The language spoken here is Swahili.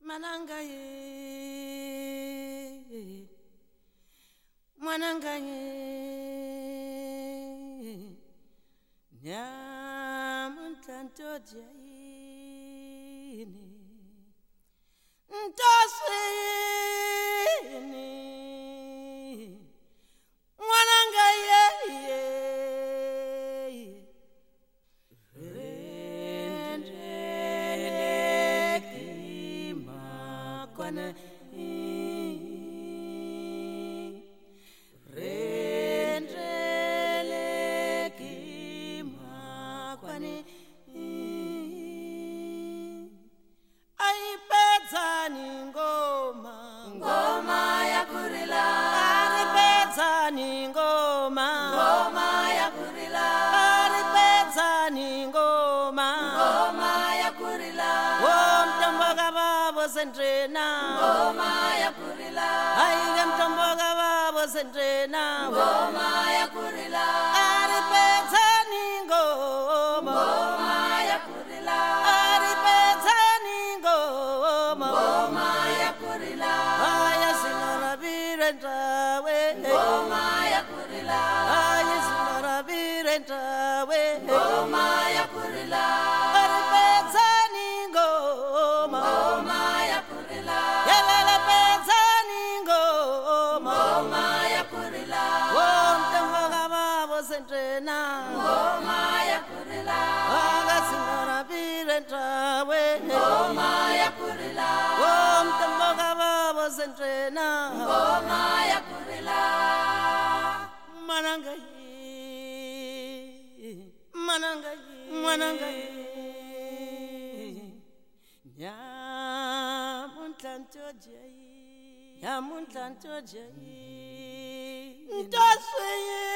Manangaye, Manangaye, Nyamuntanto jaini, Ntasini, Manangaye, Ngoma ya kurila, aiga mtomboga babo sendrena, ngoma ya kurila, aripezani ngoma, ngoma ya kurila, aripezani ngoma, ngoma ya kurila, aya sinora birentawe, ngoma ya kurila, aya sinora birentawe, ngoma ya kurila, aripezani ngoma, ngoma ya kurila, yelele pezani ngoma, ngoma ya kurila, mtomboga babo sendrena, ngoma ya kurila, aga sinora birentawe, ngoma ya kurila, mtomboga babo sendrena, ngoma ya kurila, Manangaye, Nyamuntanto jai, Ntasweye.